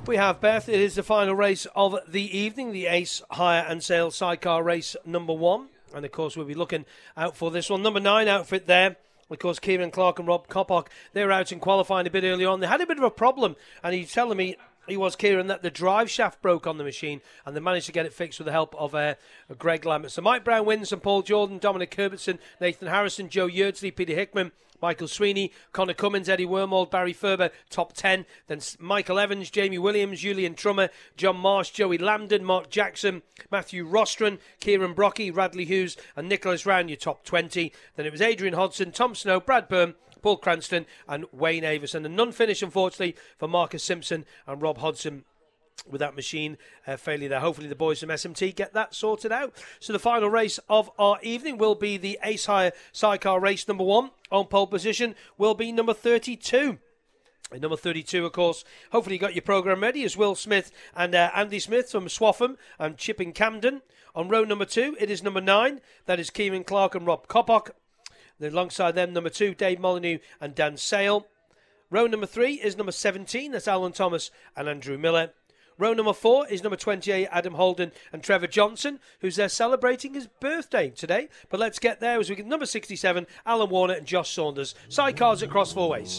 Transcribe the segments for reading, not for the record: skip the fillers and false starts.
We have, Beth, it is the final race of the evening, the Ace Hire and Sale Sidecar Race number 1. And, of course, we'll be looking out for this one. Number 9 outfit there. Of course, Kieran Clark and Rob Coppock, they were out in qualifying a bit early on. They had a bit of a problem, and he's telling me, Kieran, that the drive shaft broke on the machine, and they managed to get it fixed with the help of Greg Lambert. So Mike Brown wins, and Paul Jordan, Dominic Herbertson, Nathan Harrison, Joe Yardley, Peter Hickman, Michael Sweeney, Connor Cummins, Eddie Wormold, Barry Ferber, top 10. Then Michael Evans, Jamie Williams, Julian Trummer, John Marsh, Joey Lambden, Mark Jackson, Matthew Rostron, Kieran Brocky, Radley Hughes, and Nicholas Round, your top 20. Then it was Adrian Hodson, Tom Snow, Brad Byrne, Paul Cranston, and Wayne Avis. And the non-finish, unfortunately, for Marcus Simpson and Rob Hodson, with that machine failure there. Hopefully the boys from SMT get that sorted out. So the final race of our evening will be the Ace Hire Sidecar Race number 1. On pole position will be number 32. And number 32, of course, hopefully you got your programme ready, is Will Smith and Andy Smith from Swaffham and Chipping Camden. On row number 2, it is number 9. That is Kieran Clark and Rob Coppock. Then alongside them, number 2, Dave Molyneux and Dan Sale. Row number 3 is number 17. That's Alan Thomas and Andrew Miller. Row number 4 is number 28, Adam Holden and Trevor Johnson, who's there celebrating his birthday today. But let's get there as we get number 67, Alan Warner and Josh Saunders. Sidecars across 4 ways.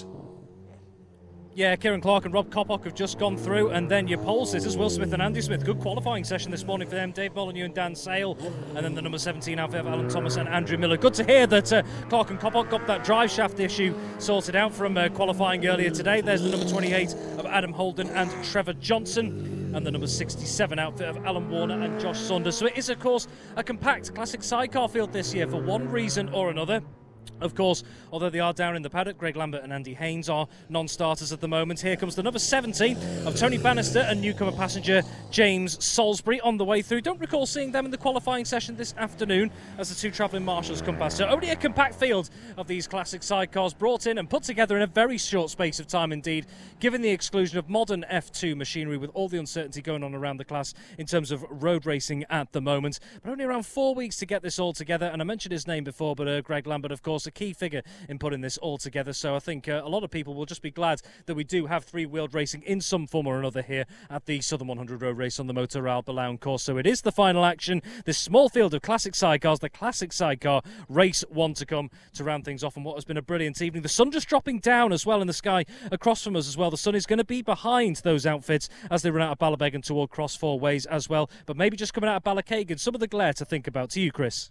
Yeah, Kieran Clark and Rob Coppock have just gone through, and then your pole sitters, Will Smith and Andy Smith. Good qualifying session this morning for them. Dave Molyneux and Dan Sale, and then the number 17 outfit of Alan Thomas and Andrew Miller. Good to hear that Clark and Coppock got that drive shaft issue sorted out from qualifying earlier today. There's the number 28 of Adam Holden and Trevor Johnson, and the number 67 outfit of Alan Warner and Josh Saunders. So it is, of course, a compact classic sidecar field this year for one reason or another. Of course, although they are down in the paddock, Greg Lambert and Andy Haynes are non-starters at the moment. Here comes the number 70 of Tony Bannister and newcomer passenger James Salisbury on the way through. Don't recall seeing them in the qualifying session this afternoon as the two travelling marshals come past. So only a compact field of these classic sidecars brought in and put together in a very short space of time indeed, given the exclusion of modern F2 machinery with all the uncertainty going on around the class in terms of road racing at the moment. But only around 4 weeks to get this all together, and I mentioned his name before, but Greg Lambert, of course, a key figure in putting this all together. So I think a lot of people will just be glad that we do have three-wheeled racing in some form or another here at the Southern 100 Road Race on the Motor Royale Balaun course. So it is the final action, this small field of classic sidecars, the classic sidecar race 1 to come to round things off on what has been a brilliant evening. The sun just dropping down as well in the sky across from us as well. The sun is going to be behind those outfits as they run out of Ballabeg toward Cross Four Ways as well, but maybe just coming out of Ballachagan. Some of the glare to think about. To you, Chris.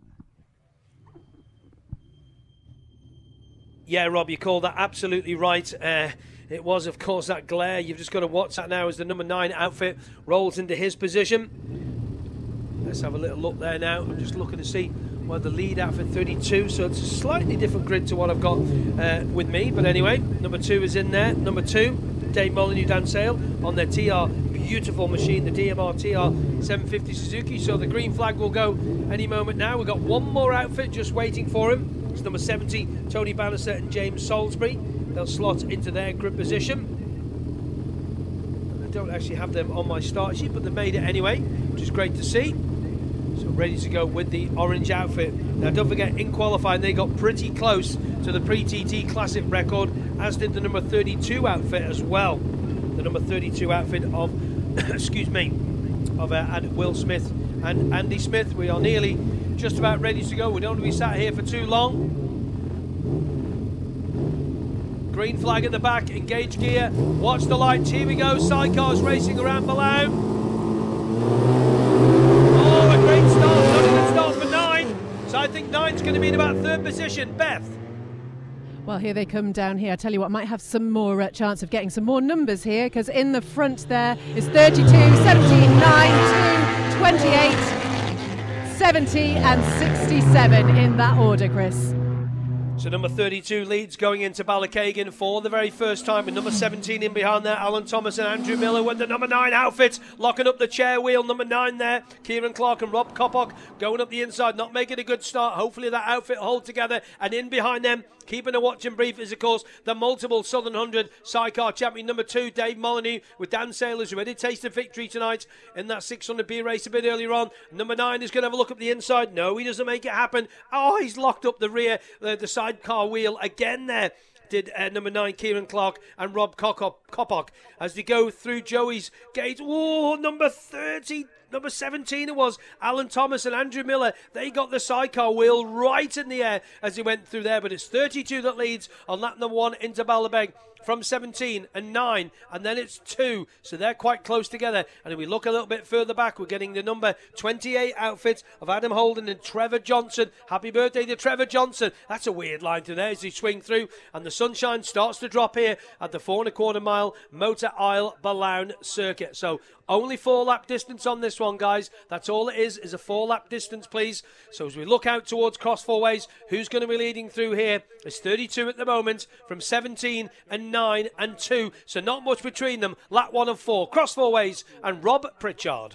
Yeah, Rob, you called that absolutely right. It was, of course, that glare. You've just got to watch that now as the number 9 outfit rolls into his position. Let's have a little look there now. I'm just looking to see where the lead outfit 32. So it's a slightly different grid to what I've got with me. But anyway, number 2 is in there. Number 2, Dave Molyneux, Dan Sale on their TR beautiful machine, the DMR TR 750 Suzuki. So the green flag will go any moment now. We've got one more outfit just waiting for him. It's number 70, Tony Bannister and James Salisbury. They'll slot into their grid position. I don't actually have them on my start sheet, but they made it anyway, which is great to see. So ready to go with the orange outfit. Now don't forget, in qualifying they got pretty close to the pre-TT Classic record, as did the number 32 outfit as well. The number 32 outfit of, excuse me, of Will Smith and Andy Smith. We are nearly just about ready to go. We don't want to be sat here for too long. Green flag at the back, engage gear, watch the lights, here we go, sidecars racing around Balaun. Oh, a great start, not a good start for 9. So I think 9's going to be in about 3rd position. Beth? Well, here they come down here. I tell you what, might have some more chance of getting some more numbers here, because in the front there is 32, 17, 9, 2, 28, 70 and 67 in that order, Chris. So number 32 leads going into Ballachagan for the very first time, with number 17 in behind there, Alan Thomas and Andrew Miller with the number 9 outfit, locking up the chair wheel. Number 9 there, Kieran Clark and Rob Coppock going up the inside, not making a good start. Hopefully that outfit will hold together, and in behind them, keeping a watch and brief, is of course the multiple Southern 100 sidecar champion number 2, Dave Molyneux, with Dan Sailors, who did taste of victory tonight in that 600B race a bit earlier on. Number 9 is going to have a look up the inside. No, he doesn't make it happen. Oh, he's locked up the rear, the sidecar wheel again there. did number 9 Kieran Clark and Rob Kopok as they go through Joey's gate. Oh, number 30. Number 17 it was, Alan Thomas and Andrew Miller. They got the sidecar wheel right in the air as he went through there, but it's 32 that leads on lap number 1 into Ballabeg from 17 and 9, and then it's 2, so they're quite close together. And if we look a little bit further back, we're getting the number 28 outfit of Adam Holden and Trevor Johnson. Happy birthday to Trevor Johnson. That's a weird line to there as he swing through, and the sunshine starts to drop here at the 4.25 mile Motor Isle Ballown circuit. So only 4-lap distance on this one, guys. That's all it is a 4-lap distance, please. So as we look out towards Cross Four Ways, who's going to be leading through here? It's 32 at the moment from 17 and 9 and 2. So not much between them. Lap 1 of 4. Cross Four Ways and Rob Pritchard.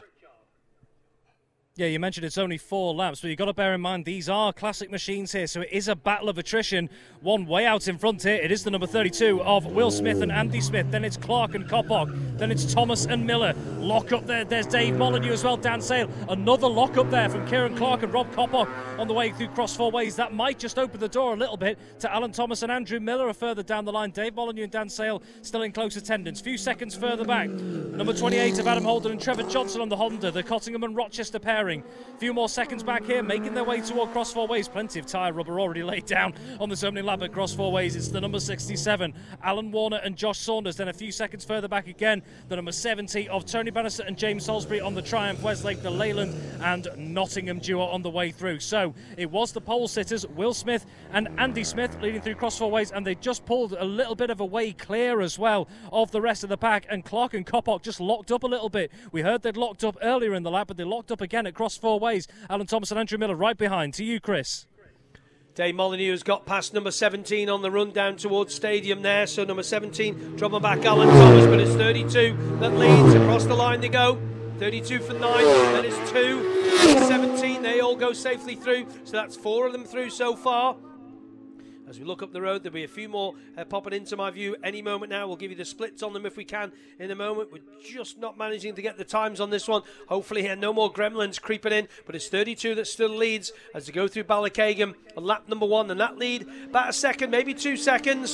Yeah, you mentioned it's only 4 laps, but you've got to bear in mind these are classic machines here, so it is a battle of attrition. One way out in front here, it is the number 32 of Will Smith and Andy Smith, then it's Clark and Kopok, then it's Thomas and Miller. Lock up there, there's Dave Molyneux as well, Dan Sale. Another lock up there from Kieran Clark and Rob Kopok on the way through Cross Four Ways. That might just open the door a little bit to Alan Thomas and Andrew Miller are further down the line. Dave Molyneux and Dan Sale still in close attendance. Few seconds further back, number 28 of Adam Holden and Trevor Johnson on the Honda, the Cottingham and Rochester pairing. Few more seconds back here, making their way toward Cross Four Ways. Plenty of tyre rubber already laid down on this opening lap at Cross Four Ways. It's the number 67, Alan Warner and Josh Saunders. Then a few seconds further back again, the number 70 of Tony Bannister and James Salisbury on the Triumph Westlake, the Leyland and Nottingham duo on the way through. So it was the pole sitters, Will Smith and Andy Smith, leading through Cross Four Ways, and they just pulled a little bit of a way clear as well of the rest of the pack, and Clark and Kopok just locked up a little bit. We heard they'd locked up earlier in the lap, but they locked up again at Cross Four Ways. Alan Thomas and Andrew Miller right behind. To you, Chris. Dave Molyneux has got past number 17 on the run down towards Stadium there. So number 17 dropping back Alan Thomas, but it's 32 that leads. Across the line they go. 32 for 9, then it's 2, 17, they all go safely through. So that's 4 of them through so far. As we look up the road, there'll be a few more popping into my view any moment now. We'll give you the splits on them if we can in a moment. We're just not managing to get the times on this one. Hopefully here, no more gremlins creeping in, but it's 32 that still leads as they go through Ballacagam on lap number 1, and that lead about a second, maybe 2 seconds.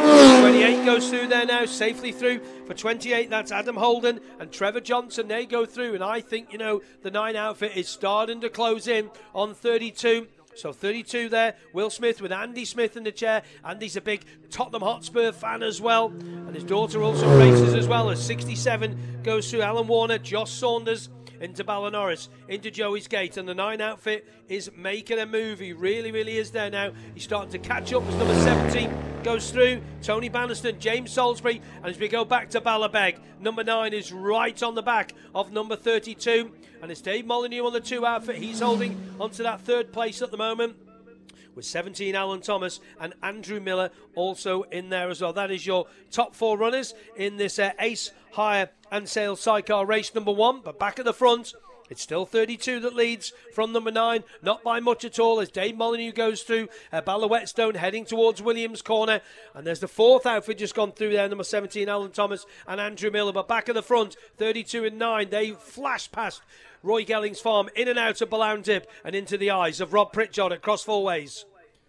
28 goes through there now, safely through. For 28, that's Adam Holden and Trevor Johnson. They go through, and I think, the 9 outfit is starting to close in on 32. So 32 there, Will Smith with Andy Smith in the chair. Andy's a big Tottenham Hotspur fan as well, and his daughter also races as well. As 67 goes through Alan Warner, Josh Saunders into Ballinores, into Joey's Gate, and the 9 outfit is making a move. He really, really is there now. He's starting to catch up as number 17 goes through. Tony Bannister, James Salisbury, and as we go back to Ballabeg, number 9 is right on the back of number 32, and it's Dave Molyneux on the 2 outfit. He's holding onto that 3rd place at the moment, with 17 Alan Thomas and Andrew Miller also in there as well. That is your top 4 runners in this Ace Hire and Sales Sidecar race number 1. But back at the front, it's still 32 that leads from number 9, not by much at all, as Dave Molyneux goes through Ballawhetstone, heading towards Williams Corner. And there's the 4th outfit just gone through there, number 17 Alan Thomas and Andrew Miller. But back at the front, 32 and 9, they flash past Roy Gelling's farm, in and out of Ballown Dip and into the eyes of Rob Pritchard at Cross Four Ways.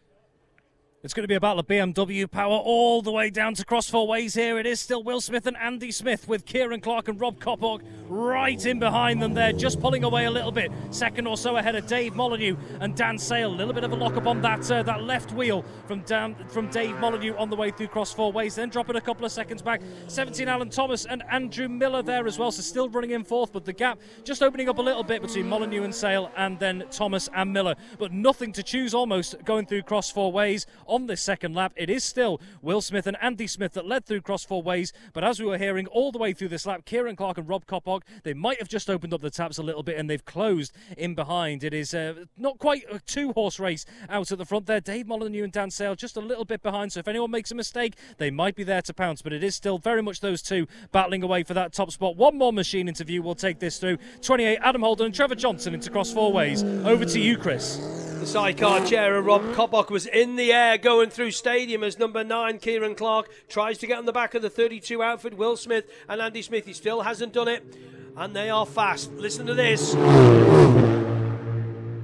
It's going to be a battle of BMW power all the way down to Cross Four Ways here. It is still Will Smith and Andy Smith with Kieran Clark and Rob Kopok right in behind them there, just pulling away a little bit. Second or so ahead of Dave Molyneux and Dan Sale. A little bit of a lock-up on that left wheel from Dave Molyneux on the way through Cross Four Ways. Then dropping a couple of seconds back. 17 Alan Thomas and Andrew Miller there as well, so still running in 4th, but the gap just opening up a little bit between Molyneux and Sale, and then Thomas and Miller. But nothing to choose almost going through Cross Four Ways on this second lap. It is still Will Smith and Andy Smith that led through Cross Four Ways, but as we were hearing all the way through this lap, Kieran Clark and Rob Kopok, they might have just opened up the taps a little bit and they've closed in behind. It is not quite a 2-horse race out at the front there. Dave Molyneux and Dan Sale just a little bit behind, so if anyone makes a mistake, they might be there to pounce, but it is still very much those two battling away for that top spot. One more machine interview will take this through. 28 Adam Holden and Trevor Johnson into Cross Four Ways. Over to you, Chris. The sidecar chair of Rob Kopok was in the air going through Stadium as number 9 Kieran Clark tries to get on the back of the 32 outfit, Will Smith and Andy Smith. He still hasn't done it, and they are fast. Listen to this.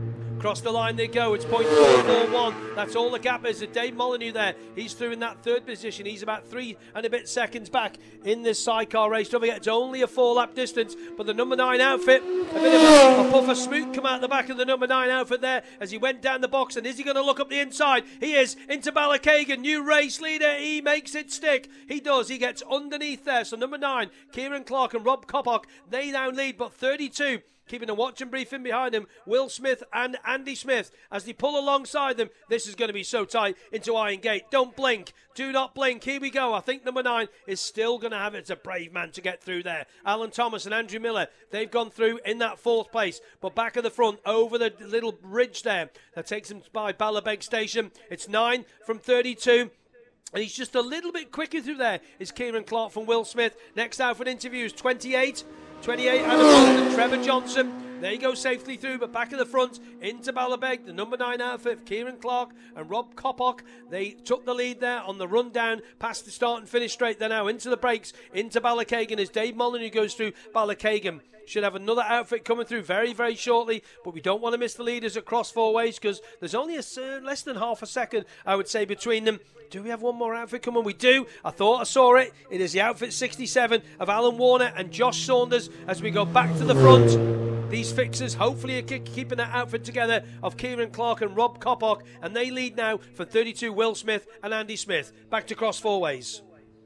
Across the line they go. It's 0.441. That's all the gap is. Dave Molyneux there. He's through in that third position. He's about 3 and a bit seconds back in this sidecar race. Don't forget, it's only a 4-lap distance, but the number 9 outfit, a bit of a puff of smoke come out the back of the number 9 outfit there as he went down the box. And is he going to look up the inside? He is. Into Ballakagan, new race leader. He makes it stick. He does. He gets underneath there. So number 9, Kieran Clark and Rob Coppock, they now lead, but 32 keeping a watch and brief in behind him, Will Smith and Andy Smith. As they pull alongside them, this is going to be so tight into Iron Gate. Don't blink. Do not blink. Here we go. I think number 9 is still going to have it. It's a brave man to get through there. Alan Thomas and Andrew Miller, they've gone through in that 4th place. But back at the front, over the little ridge there, that takes them by Ballabeg Station. It's 9 from 32. And he's just a little bit quicker through there is Kieran Clark from Will Smith. Next out for interviews, 28 Adam Holden, Trevor Johnson. They go safely through, but back at the front into Ballabeg, the number 9 outfit, Kieran Clark and Rob Coppock. They took the lead there on the run down, past the start and finish straight. They're now into the breaks, into Ballakagan as Dave Molyneux goes through Ballakagan. Should have another outfit coming through very, very shortly, but we don't want to miss the leaders at Cross Four Ways because there's only less than half a second, I would say, between them. Do we have one more outfit coming? We do. I thought I saw it. It is the outfit 67 of Alan Warner and Josh Saunders as we go back to the front. These fixers hopefully are keeping that outfit together of Kieran Clark and Rob Coppock, and they lead now for 32 Will Smith and Andy Smith. Back to Cross Four Ways.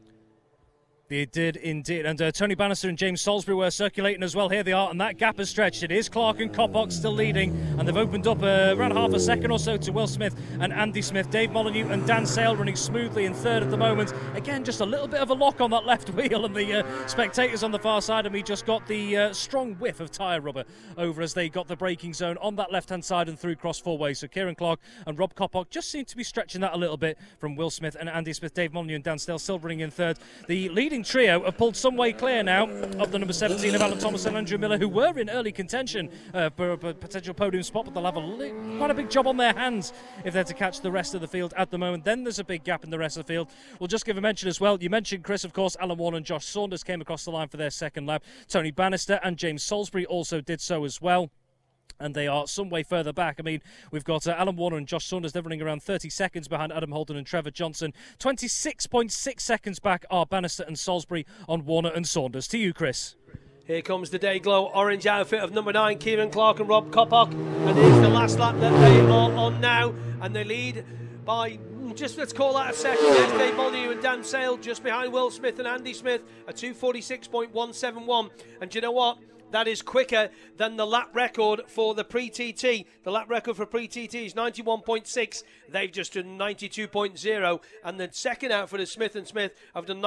They did indeed, and Tony Bannister and James Salisbury were circulating as well. Here they are, and that gap has stretched. It is Clark and Coppock still leading, and they've opened up around half a second or so to Will Smith and Andy Smith. Dave Molyneux and Dan Sale running smoothly in third at the moment. Again, just a little bit of a lock on that left wheel, and the spectators on the far side of me just got the strong whiff of tyre rubber over as they got the braking zone on that left-hand side and through Cross Four Ways. So Kieran Clark and Rob Coppock just seem to be stretching that a little bit from Will Smith and Andy Smith. Dave Molyneux and Dan Sale still running in third. The leading trio have pulled some way clear now of the number 17 of Alan Thomas and Andrew Miller, who were in early contention for a potential podium spot, but they'll have quite a big job on their hands if they're to catch the rest of the field at the moment. Then there's a big gap in the rest of the field. We'll just give a mention as well. You mentioned, Chris, of course, Alan Warner and Josh Saunders came across the line for their second lap. Tony Bannister and James Salisbury also did so as well. And they are some way further back. I mean, we've got Alan Warner and Josh Saunders. They're running around 30 seconds behind Adam Holden and Trevor Johnson. 26.6 seconds back are Bannister and Salisbury on Warner and Saunders. To you, Chris. Here comes the Dayglow orange outfit of number 9, Kieran Clark and Rob Coppock. And here's the last lap that they are on now. And they lead by, just let's call that a second. There's Dave Molyneux and Dan Sale just behind Will Smith and Andy Smith at 2:46.171. And do you know what? That is quicker than the lap record for the pre-TT. The lap record for pre-TT is 91.6. They've just done 92.0. And the second outfit is Smith & Smith have done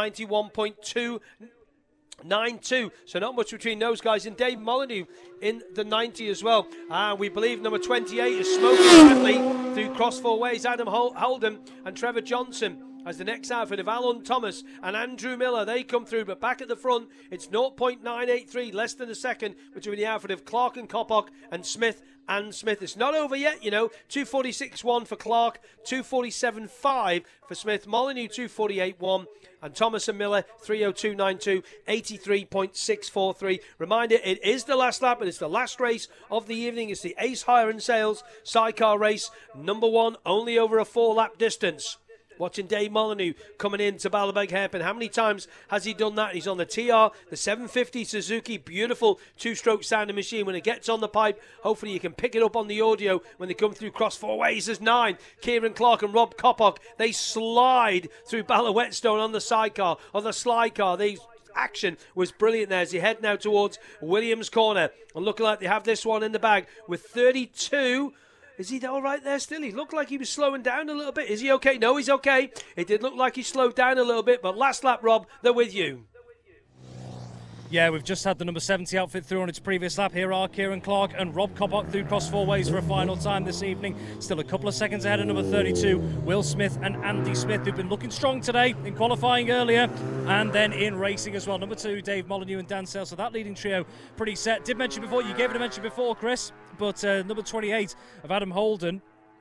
91.292. So not much between those guys. And Dave Molyneux in the 90 as well. We believe number 28 is smoking friendly through Cross Four Ways. Adam Holden and Trevor Johnson as the next outfit of Alan Thomas and Andrew Miller. They come through, but back at the front, it's 0.983, less than a second between the outfit of Clark and Coppock and Smith and Smith. It's not over yet, 2:46.1 for Clark, 2:47.5 for Smith, Molyneux 2:48.1, and Thomas and Miller 3:02.92, 83.643. Reminder, it is the last lap, and it's the last race of the evening. It's the Ace Hire and Sales sidecar race, number 1, only over a 4-lap distance. Watching Dave Molyneux coming into Ballabeg Hairpin. How many times has he done that? He's on the TR, the 750 Suzuki, beautiful two-stroke sounding machine. When it gets on the pipe, hopefully you can pick it up on the audio when they come through Cross Four Ways. There's 9, Kieran Clark and Rob Coppock. They slide through Ballawhetstone on the sidecar, on the slide car. Action was brilliant there as they head now towards Williams Corner. And looking like they have this one in the bag with 32. Is he all right there still? He looked like he was slowing down a little bit. Is he okay? No, he's okay. It did look like he slowed down a little bit, but last lap, Rob, they're with you. Yeah, we've just had the number 70 outfit through on its previous lap. Here are Kieran Clark and Rob Coppock through Cross Four Ways for a final time this evening. Still a couple of seconds ahead of number 32, Will Smith and Andy Smith, who've been looking strong today in qualifying earlier and then in racing as well. Number 2, Dave Molyneux and Dan Sale. So that leading trio pretty set. Did mention before, you gave it a mention before, Chris, but number 28 of Adam Holden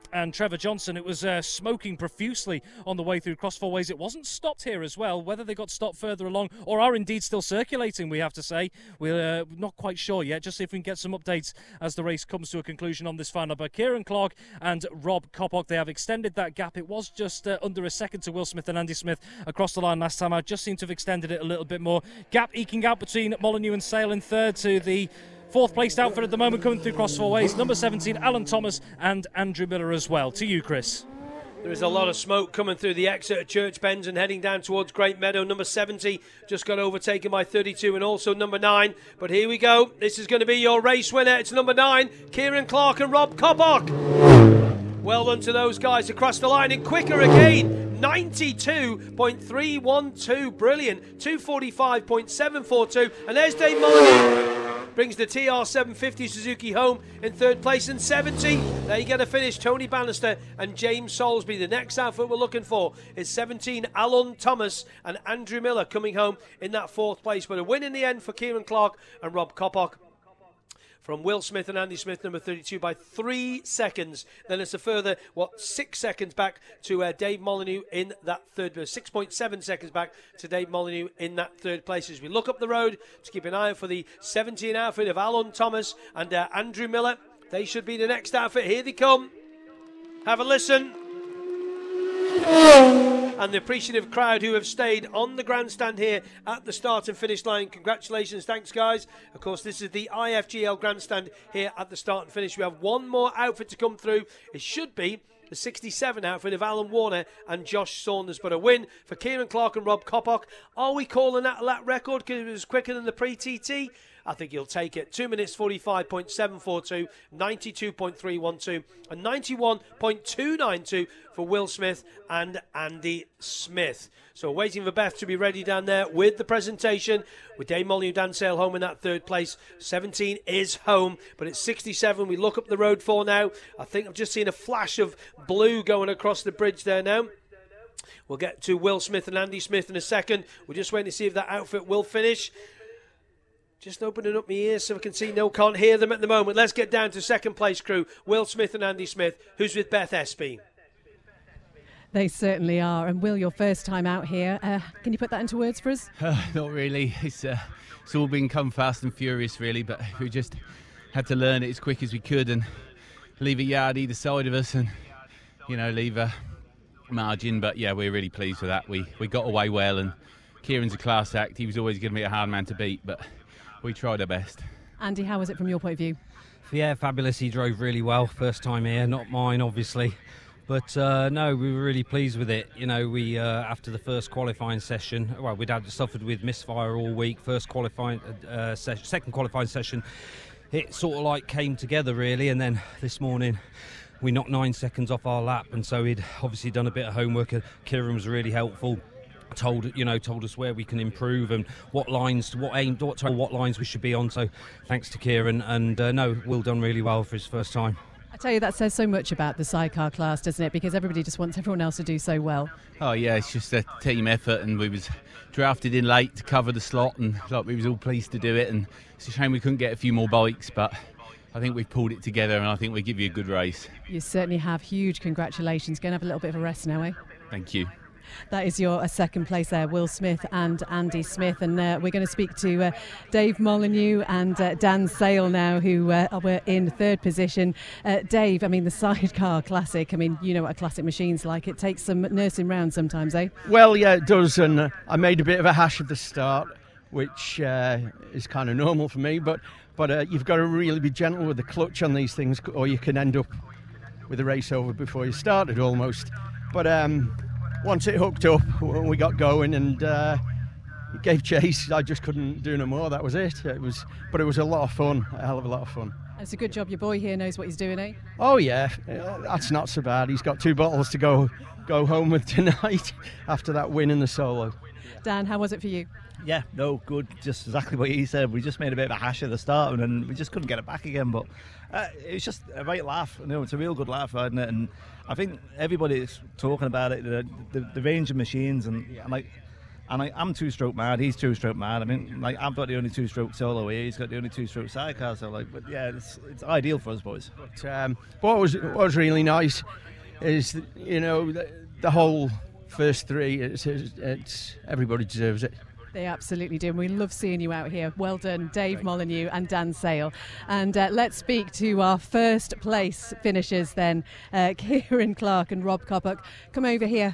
and Trevor Johnson. It was smoking profusely on the way through Cross Four Ways. It wasn't stopped here as well. Whether they got stopped further along or are indeed still circulating, we have to say. We're not quite sure yet. Just see if we can get some updates as the race comes to a conclusion on this final. But Kieran Clark and Rob Coppock, they have extended that gap. It was just under a second to Will Smith and Andy Smith across the line last time. I just seem to have extended it a little bit more. Gap eking out between Molyneux and Sale in third to the fourth placed outfit at the moment coming through Cross Four Ways. Number 17, Alan Thomas and Andrew Miller as well. To you, Chris. There is a lot of smoke coming through the exit at Church Bends and heading down towards Great Meadow. Number 70 just got overtaken by 32 and also number 9. But here we go. This is going to be your race winner. It's number 9, Kieran Clark and Rob Coppock. Well done to those guys across the line. And quicker again, 92.312. Brilliant. 245.742. And there's Dave Molyneux. Brings the TR750 Suzuki home in third place. And 70, there you get a finish. Tony Bannister and James Soulsby. The next outfit we're looking for is 17, Alan Thomas and Andrew Miller coming home in that fourth place. But a win in the end for Kieran Clark and Rob Coppock. From Will Smith and Andy Smith, number 32, by 3 seconds. Then it's a further, 6 seconds back to Dave Molyneux in that third place. 6.7 seconds back to Dave Molyneux in that third place. As we look up the road to keep an eye out for the 17 outfit of Alan Thomas and Andrew Miller. They should be the next outfit. Here they come. Have a listen. And the appreciative crowd who have stayed on the grandstand here at the start and finish line. Congratulations, thanks guys. Of course, this is the IFGL grandstand here at the start and finish. We have one more outfit to come through. It should be the 67 outfit of Alan Warner and Josh Saunders. But a win for Kieran Clark and Rob Coppock. Are we calling that a lap record because it was quicker than the pre-TT? I think you'll take it. 2 minutes 45.742, 92.312 and 91.292 for Will Smith and Andy Smith. So waiting for Beth to be ready down there with the presentation. With Dave Molyneux, Dan Sale home in that third place. 17 is home, but it's 67 we look up the road for now. I think I've just seen a flash of blue going across the bridge there now. We'll get to Will Smith and Andy Smith in a second. We're just waiting to see if that outfit will finish. Just opening up my ears so I can see. No, can't hear them at the moment. Let's get down to second place crew. Will Smith and Andy Smith. Who's with Beth Espy? They certainly are. And Will, your first time out here. Can you put that into words for us? Not really. It's all been come fast and furious, really. But we just had to learn it as quick as we could and leave a yard either side of us and, leave a margin. But, yeah, we're really pleased with that. We got away well, and Kieran's a class act. He was always going to be a hard man to beat, but we tried our best. Andy, how was it from your point of view? Yeah, fabulous. He drove really well. First time here, not mine, obviously. But no, we were really pleased with it. We after the first qualifying session, we'd suffered with misfire all week. Second qualifying session, it sort of like came together really. And then this morning, we knocked 9 seconds off our lap, and so he'd obviously done a bit of homework. Kieran was really helpful. Told us where we can improve and what lines we should be on. So thanks to Kieran, and Will done really well for his first time. I tell you, that says so much about the sidecar class, doesn't it? Because everybody just wants everyone else to do so well. Oh yeah, it's just a team effort, and we was drafted in late to cover the slot, and we was all pleased to do it. And it's a shame we couldn't get a few more bikes, but I think we've pulled it together, and I think we give you a good race. You certainly have. Huge congratulations. Go and have a little bit of a rest now, eh? Thank you. That is your second place there, Will Smith and Andy Smith. And we're going to speak to Dave Molyneux and Dan Sale now, who were in third position. Dave, the sidecar classic, you know what a classic machine's like. It takes some nursing round sometimes, eh? Well, yeah, it does. And I made a bit of a hash at the start, which is kind of normal for me. But you've got to really be gentle with the clutch on these things, or you can end up with a race over before you started almost. But once it hooked up, we got going and it gave chase. I just couldn't do no more. That was it. But it was a lot of fun, a hell of a lot of fun. It's a good job your boy here knows what he's doing, eh? Oh yeah, that's not so bad. He's got 2 bottles to go home with tonight after that win in the solo. Dan, how was it for you? Yeah, no, good. Just exactly what he said. We just made a bit of a hash at the start, and then we just couldn't get it back again. But it was just a right laugh. It's a real good laugh, isn't it? And I think everybody's talking about it. The range of machines, and like And I'm two-stroke mad. He's two-stroke mad. I mean, like I've got the only two-stroke solo here. He's got the only two-stroke sidecar. So like, but yeah, it's ideal for us boys. But what was really nice is the whole first three. It's everybody deserves it. They absolutely do. And we love seeing you out here. Well done, Dave Molyneux and Dan Sale. And let's speak to our first place finishers then. Kieran Clark and Rob Coppock. Come over here.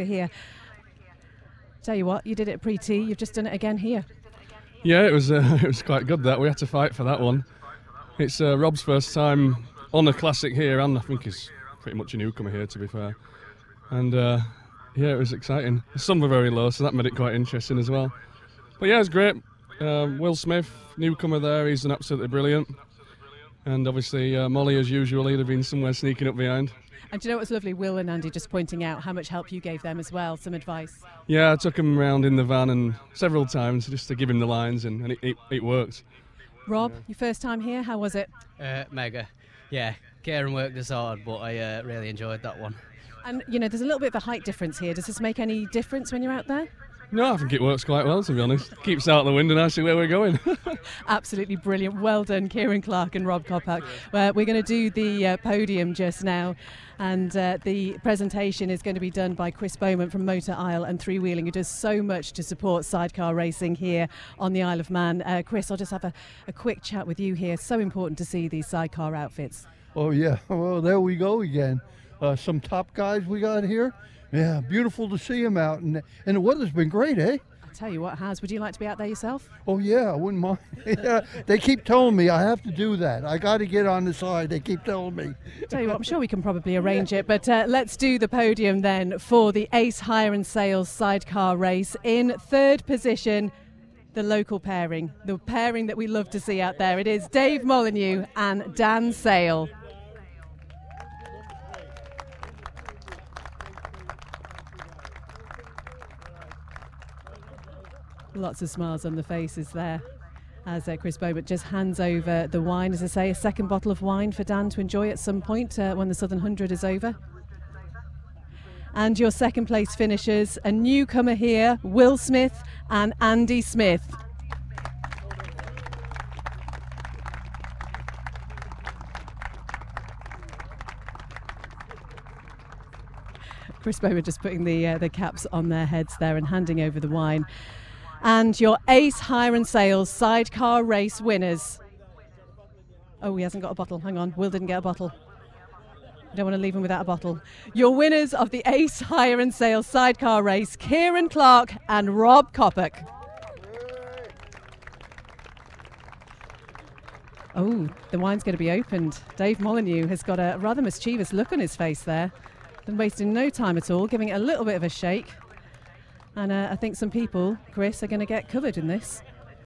Tell you what, you did it pre-T. You've just done it again here. Yeah, it was quite good that. We had to fight for that one. It's Rob's first time on a classic here, and I think he's pretty much a newcomer here, to be fair. And yeah, it was exciting. Some were very low, so that made it quite interesting as well. But yeah, it was great. Will Smith, newcomer there, he's been absolutely brilliant. And obviously Molly, as usual, he'd have been somewhere sneaking up behind. And do you know what's lovely? Will and Andy just pointing out how much help you gave them as well, some advice. Yeah, I took him around in the van and several times just to give him the lines, and it worked. Rob, your first time here, how was it? Mega. Yeah, Kieran worked us hard, but I really enjoyed that one. And, there's a little bit of a height difference here. Does this make any difference when you're out there? No, I think it works quite well, to be honest. Keeps out the wind and I see where we're going. Absolutely brilliant. Well done, Kieran Clark and Rob Coppock. We're going to do the podium just now, and the presentation is going to be done by Chris Bowman from Motor Isle and Three Wheeling, who does so much to support sidecar racing here on the Isle of Man. Chris, I'll just have a quick chat with you here. So important to see these sidecar outfits. Oh, yeah. Well, there we go again. Some top guys we got here. Yeah, beautiful to see them out. And the weather's been great, eh? I tell you what, Would you like to be out there yourself? Oh, yeah, I wouldn't mind. Yeah, they keep telling me I have to do that. I got to get on the side. They keep telling me. Tell you what, I'm sure we can probably arrange it. But let's do the podium then for the Ace Hire and Sales sidecar race. In third position, the local pairing, the pairing that we love to see out there. It is Dave Molyneux and Dan Sale. Lots of smiles on the faces there as Chris Bowman just hands over the wine. As I say, a second bottle of wine for Dan to enjoy at some point when the Southern 100 is over. And your second place finishers, a newcomer here, Will Smith and Andy Smith. Chris Bowman just putting the caps on their heads there and handing over the wine. And your Ace Hire and Sales sidecar race winners. Oh, he hasn't got a bottle. Hang on. Will didn't get a bottle. I don't want to leave him without a bottle. Your winners of the Ace Hire and Sales sidecar race, Kieran Clark and Rob Coppock. Oh, the wine's going to be opened. Dave Molyneux has got a rather mischievous look on his face there. Been wasting no time at all, giving it a little bit of a shake. And I think some people, Chris, are going to get covered in this.